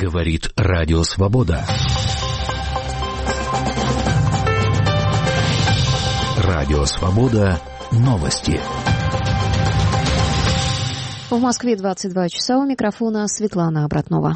Говорит Радио Свобода. Радио Свобода. Новости. В Москве 22 часа. У микрофона Светлана Обратнова.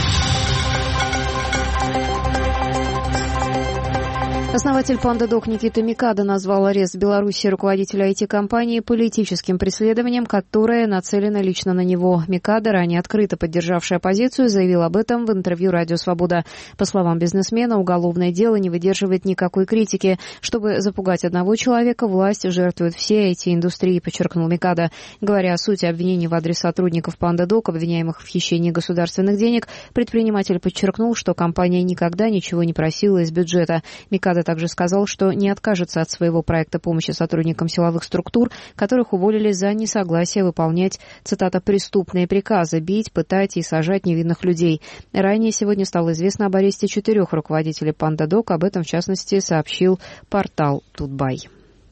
Основатель PandaDoc Никита Микада назвал арест в Беларуси руководителя IT-компании политическим преследованием, которое нацелено лично на него. Микада, ранее открыто поддержавший оппозицию, заявил об этом в интервью «Радио Свобода». По словам бизнесмена, уголовное дело не выдерживает никакой критики. Чтобы запугать одного человека, власть жертвует всей IT-индустрии, подчеркнул Микада. Говоря о сути обвинений в адрес сотрудников PandaDoc, обвиняемых в хищении государственных денег, предприниматель подчеркнул, что компания никогда ничего не просила из бюджета. Микада также сказал, что не откажется от своего проекта помощи сотрудникам силовых структур, которых уволили за несогласие выполнять, цитата, «преступные приказы» — бить, пытать и сажать невинных людей. Ранее сегодня стало известно об аресте 4 руководителей PandaDoc. Об этом, в частности, сообщил портал Тутбай.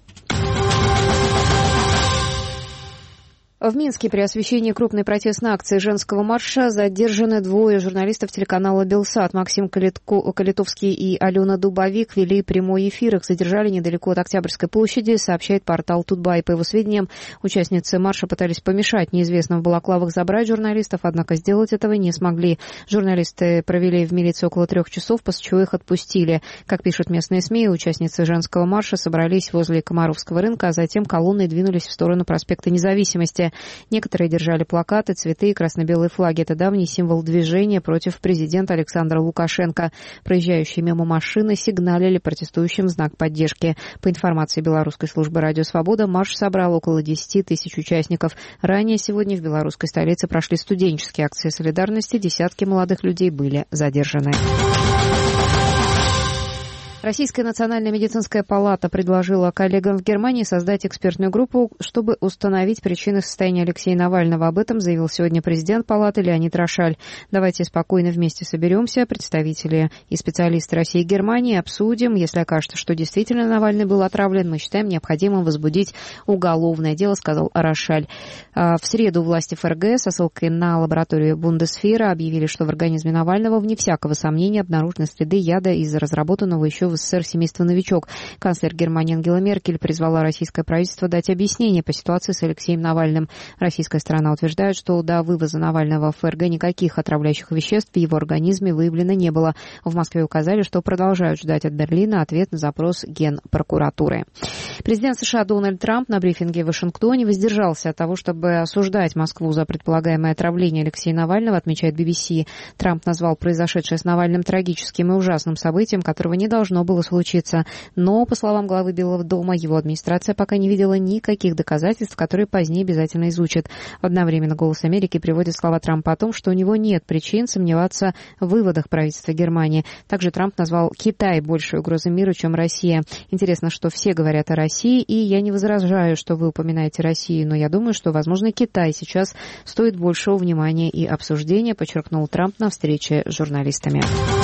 В Минске при освещении крупной протестной акции женского марша задержаны 2 журналистов телеканала «Белсат». Максим Калитовский и Алена Дубовик вели прямой эфир. Их задержали недалеко от Октябрьской площади, сообщает портал Тутбай. По его сведениям, участницы марша пытались помешать неизвестным в балаклавах забрать журналистов, однако сделать этого не смогли. Журналисты провели в милиции около 3 часов, после чего их отпустили. Как пишут местные СМИ, участницы женского марша собрались возле Комаровского рынка, а затем колонной двинулись в сторону проспекта Независимости. Некоторые держали плакаты, цветы и красно-белые флаги. Это давний символ движения против президента Александра Лукашенко. Проезжающие мимо машины сигналили протестующим в знак поддержки. По информации белорусской службы «Радио Свобода», марш собрал около 10 тысяч участников. Ранее сегодня в белорусской столице прошли студенческие акции солидарности. Десятки молодых людей были задержаны. Российская национальная медицинская палата предложила коллегам в Германии создать экспертную группу, чтобы установить причины состояния Алексея Навального. Об этом заявил сегодня президент палаты Леонид Рошаль. Давайте спокойно вместе соберемся, представители и специалисты России и Германии, обсудим. Если окажется, что действительно Навальный был отравлен, мы считаем необходимым возбудить уголовное дело, сказал Рошаль. В среду власти ФРГ со ссылкой на лабораторию Бундесвера объявили, что в организме Навального, вне всякого сомнения, обнаружены следы яда из разработанного еще в СССР семейства «Новичок». Канцлер Германии Ангела Меркель призвала российское правительство дать объяснение по ситуации с Алексеем Навальным. Российская сторона утверждает, что до вывоза Навального в ФРГ никаких отравляющих веществ в его организме выявлено не было. В Москве указали, что продолжают ждать от Берлина ответ на запрос Генпрокуратуры. Президент США Дональд Трамп на брифинге в Вашингтоне воздержался от того, чтобы осуждать Москву за предполагаемое отравление Алексея Навального, отмечает BBC. Трамп назвал произошедшее с Навальным трагическим и ужасным событием, которого не должно было случиться. Но, по словам главы Белого дома, его администрация пока не видела никаких доказательств, которые позднее обязательно изучат. Одновременно «Голос Америки» приводит слова Трампа о том, что у него нет причин сомневаться в выводах правительства Германии. Также Трамп назвал Китай большей угрозой миру, чем Россия. Интересно, что все говорят о России, и я не возражаю, что вы упоминаете Россию, но я думаю, что, возможно, Китай сейчас стоит большего внимания и обсуждения, подчеркнул Трамп на встрече с журналистами.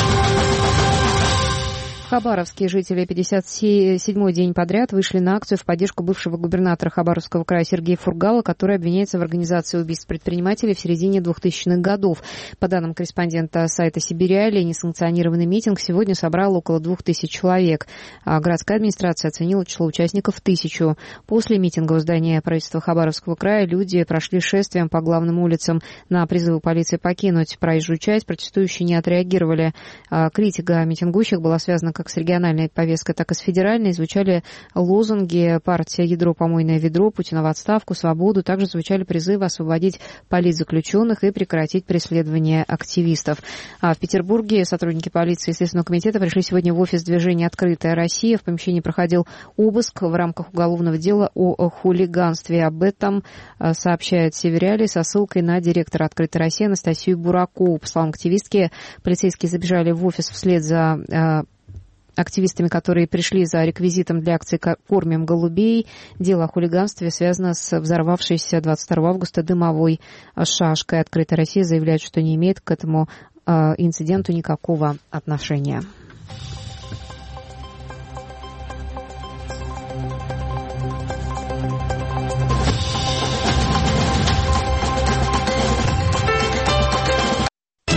В Хабаровске жители 57-й день подряд вышли на акцию в поддержку бывшего губернатора Хабаровского края Сергея Фургала, который обвиняется в организации убийств предпринимателей в середине 2000-х годов. По данным корреспондента сайта «Сибиряли», несанкционированный митинг сегодня собрал около 2000 человек. А городская администрация оценила число участников в 1000. После митинга у здания правительства Хабаровского края люди прошли шествием по главным улицам. На призывы полиции покинуть проезжую часть протестующие не отреагировали. Критика митингующих была связана как с региональной повесткой, так и с федеральной. Звучали лозунги «Партия ядро, помойное ведро», «Путина в отставку», «Свободу». Также звучали призывы освободить политзаключенных и прекратить преследование активистов. А в Петербурге сотрудники полиции и Следственного комитета пришли сегодня в офис движения «Открытая Россия». В помещении проходил обыск в рамках уголовного дела о хулиганстве. Об этом сообщает «Северяли» со ссылкой на директора «Открытой России» Анастасию Буракову. По словам активистки, полицейские забежали в офис вслед за активистами, которые пришли за реквизитом для акции «Кормим голубей». Дело о хулиганстве связано с взорвавшейся 22 августа дымовой шашкой. «Открытая Россия» заявляет, что не имеет к этому инциденту никакого отношения.